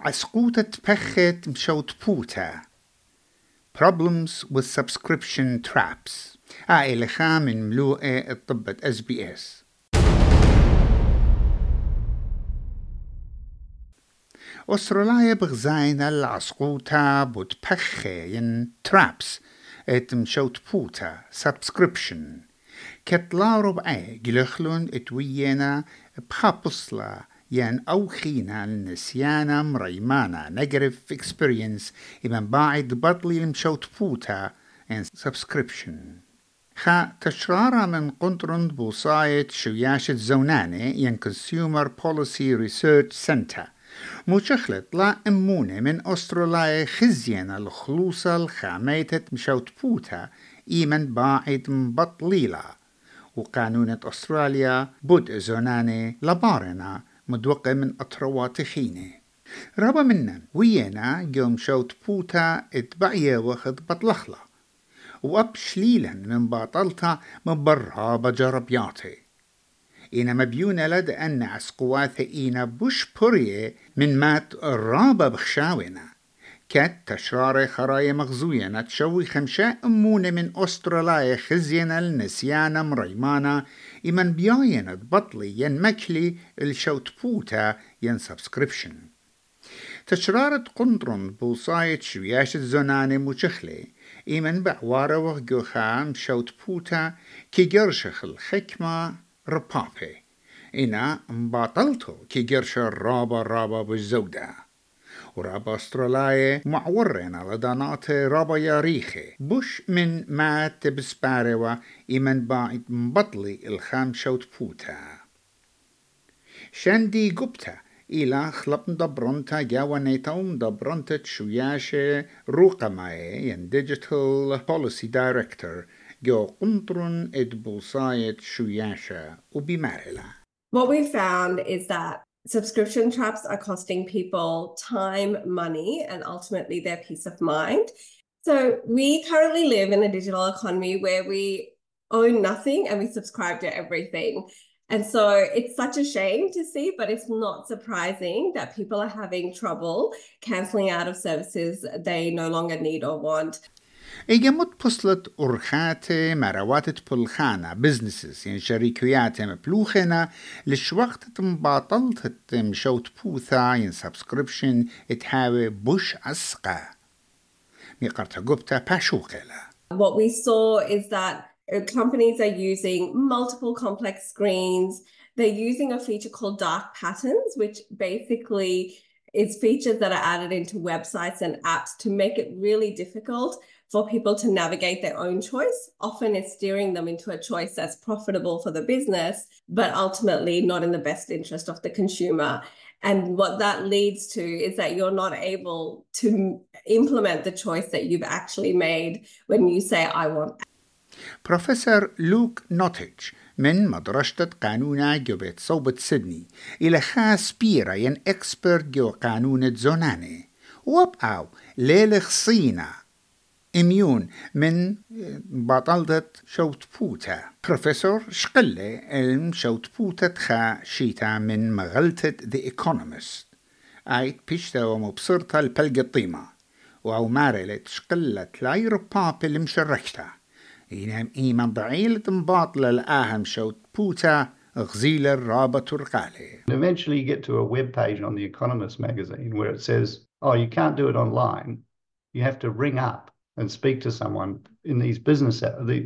عسقوطة بخت مشوت بوتا Problems with Subscription Traps عائلة من ملوءة الطبة SBS. أستراليا بغزاين العسقوطة بتبخين traps مشوت بوتا subscription كتلا ربعي جلخلون اتوينا بخابصلا أو خينا النسيانا مريمانا نجرف experience إمن باعد بطلي المشوت بوتا and subscription تشرارا من قنطرن بوصاية شوياشة زوناني Consumer Policy Research Center مشخلت لا أمونة من أستراليا خزينا الخلوصة الخاميتة مشوت بوتا إيمن باعد مبطليلا وقانونة أستراليا بود زوناني لبارنا مدوقة من أطروات خينة رابا منا ويانا قوم شوت بوتا اتبعيه واخد بطلخلا وأبشليلا من باطلتا مبرها بجربياتي إنا مبيونة لد أن عسقواثة إنا بوش بريه من مات الرابا بخشاونا كات تشرار خرايا مغزوينا تشوي خمشاء أمونة من أستراليا خزينا النسيانا مريمانا إمن بياينا بطلي ين مكلي الشوت بوتا ين سبسكريبشن تشرارة قنطرن بوصاية شوياش الزنانة مشخلي إمن بعوارة وغيوخام شوت بوتا كي جرشخ الحكمة ربابي إنا مباطلتو كي جرش الرابا بالزودة ورابا أستراليا معورنا لدانات رابا ياريخي بوش من مات بسباروا إمن باعد مبطلي الخام شوت بوتا شاندي قبتا إلا خلب دبرنتا جاوانيتا دبرنتا شوياشة روقماي ين Digital Policy Director جو قنطرن ادبوصاية شوياشة وبمارلا. What we found is that subscription traps are costing people time, money, and ultimately their peace of mind. So we currently live in a digital economy where we own nothing and we subscribe to everything. And so it's such a shame to see, but it's not surprising that people are having trouble cancelling out of services they no longer need or want. إيجمت بصلت أرخات مروات بلخانة businesses يعني شركيات مبلوخنا لشوقت مباطلت مشوت بوثا ين subscription اتحاوي بوش أسقى ميقرت قبتا باشوقلا. What we saw is that companies are using multiple complex screens. They're using a feature called dark patterns, which basically is features that are added into websites and apps to make it really difficult for people to navigate their own choice. Often it's steering them into a choice that's profitable for the business, but ultimately not in the best interest of the consumer. And what that leads to is that you're not able to implement the choice that you've actually made when you say, I want. بروفيسور لوك نوتيج من مدرسة قانون جوبت صوبة سيدني إلى خاص بيرا ين إكسبرت جو قانون زوناني وابقاو ليلة خصينا إميون من بطلة شوت بوتا بروفيسور شقلة علم شوت بوتا تخا شيتا من مغلطة The Economist آيت بيشتا ومبصرتا البلق الطيمة وأو مارلت شقلة لاي رباب المشركتا إنام إيمان ضعيلة مباطلة الآهم شوت بوتا غزيل الرابط الرقالي. Eventually you get to a web page on The Economist magazine where it says, oh, you can't do it online. You have to ring up and speak to someone in these business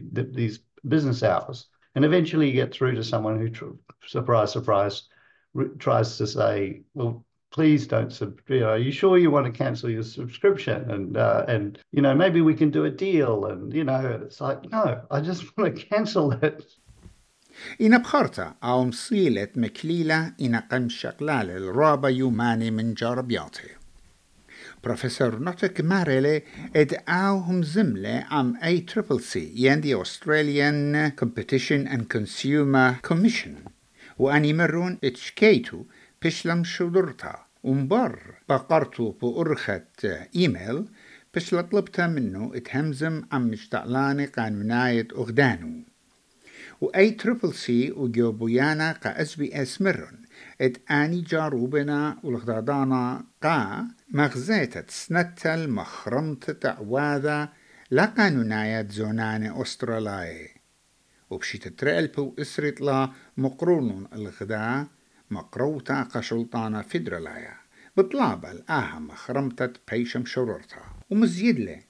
hours. And eventually you get through to someone who, surprise, tries to say, well, please don't, are you sure you want to cancel your subscription? And maybe we can do a deal. And, it's like, no, I just want to cancel it. إن بخرطة أو مصيلة مكليلة إن قم شقلال الرابة يوماني من جاربياته. بروفيسور نوتك ماريلي ادعاهم زملة عم ACCC يعني Australian Competition and Consumer Commission وأني مرون اتشكيتو بشلم شدرتا ومبر بقرتو بأرخة إيميل بشل طلبتا منه اتهمزم عم مشتعلاني قانوناية أغدانو و ACCC وجوبيانا قا SBS مرون آني جاروبنا والغدادانا قا مغزيتة سنة المخرمة تعواذا لا قانونايات زونان أستراليا وبشي تترقلبو إسرت لا مقرون الغدا مقروتا قشلطانا فدراليا بطلاب الآها مخرمتت بيشم شرورتا ومزيد له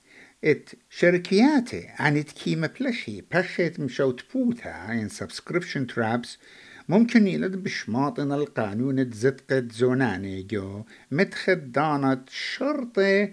شركياتي عن كيما بلشي بخيت مشوت بوتا in subscription traps ممكن يلد بشماطن القانون تزدقت زوناني جو متخد دانت شرطة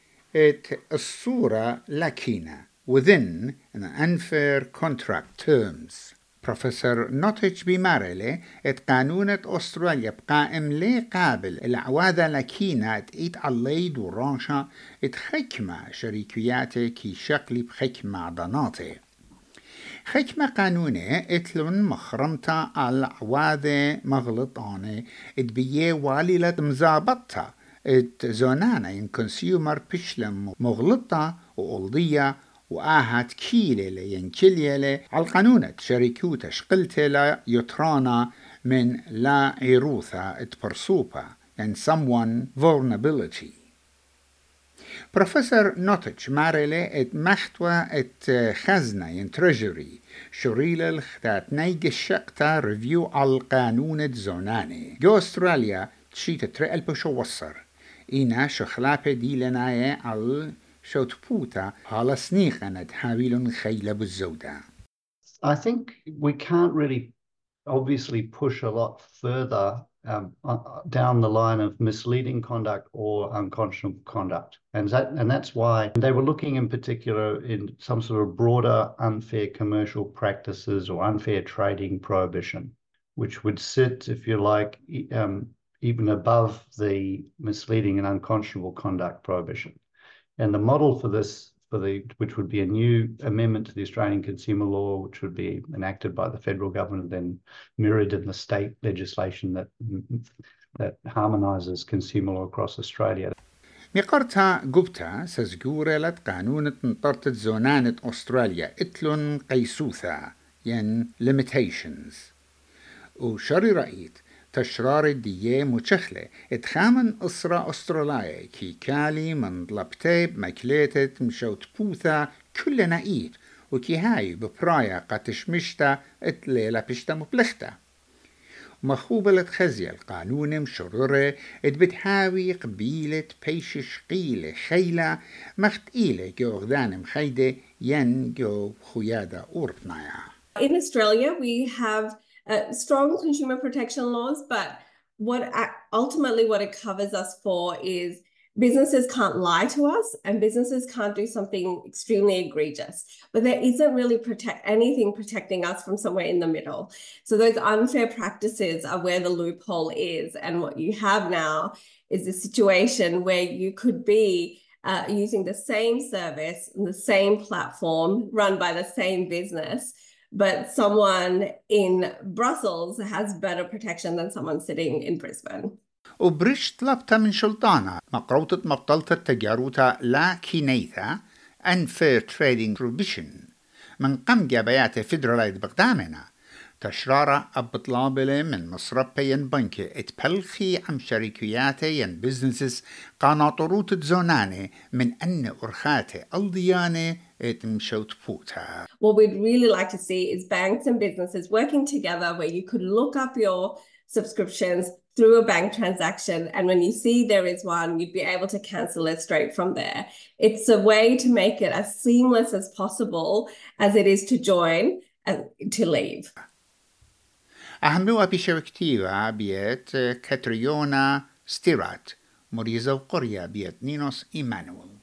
الصورة لكينا within an unfair contract terms. بروفيسور نوتيتش بمارلي قانونة أستراليا بقائم لي قابل العواذا لكينا ات علي دورانشا حكمة شريكياتي كي شكلي بحكمة ضناتي حكمة قانوني اتلون مخرمتا العواذا مغلطاني بيه والي مزابطة زونانا ين كونسيومر بشلم مغلطة وقلضية وآهات كيلة ينكليلة على القانونة شركوتا شقلتلا يترانا من لا عروثة اتبرسوبا and someone vulnerability. بروفيسور نوتيتش مارلي محتوى خزنة ين تريجري شريلة الختات نيج الشقتا ريفيو على القانون زوناني جو استراليا تشيت ترقل بشو وصر إنا شخلابة دي لنايا على شوتبوتا على سنيقنا حاولون خيلة بالزودة. I think we can't really obviously push a lot further down the line of misleading conduct or unconscionable conduct. And that's why they were looking in particular in some sort of broader unfair commercial practices or unfair trading prohibition, which would sit, if you like, even above the misleading and unconscionable conduct prohibition. And the model for this, which would be a new amendment to the Australian Consumer Law, which would be enacted by the federal government and then mirrored in the state legislation that harmonises consumer law across Australia. مقرتها قبتا سزجورة لت قانون نطرت زونانة أستراليا اتلون قيسوثا ين limitations وشري رأيت تشرار الدية مشخلة اتخامن أسرة أستراليا كي كالي من ضلبتيب مكليتة مشوت بوثا كل نقيت وكي هاي ببرايا قاتش مشتا اتليلة بشتا مبلختا مخوبلة خزي القانون مشرورة بتحاوي قبيلة بيشش قيلة خيلة مختقيلة جو غدان مخيدة ين جو خيادة أوربنايا. In Australia, we have strong consumer protection laws, but ultimately what it covers us for is businesses can't lie to us and businesses can't do something extremely egregious, but there isn't really anything protecting us from somewhere in the middle. So those unfair practices are where the loophole is. And what you have now is a situation where you could be using the same service and the same platform run by the same business, but someone in Brussels has better protection than someone sitting in Brisbane. وبرش طلبتا من شلطانة مقروطة مبطلة تجاروتا لا كينيثا unfair trading prohibition من قم جابيات فيدرالايد بقدامنا تشرارة أبطلابلة من مصربة ين بنكي اتبلخي عم شركياتي ين بزنسس قاناطروت زوناني من أن أرخاتي الضيانة اتمشوت بوتا. What we'd really like to see is banks and businesses working together where you could look up your subscriptions through a bank transaction, and when you see there is one, you'd be able to cancel it straight from there. It's a way to make it as seamless as possible as it is to join and to leave. أهموا بشوكتيوا بيت كاتريونا ستيرات مريزة وقرية بيت نينوس إيمانويل.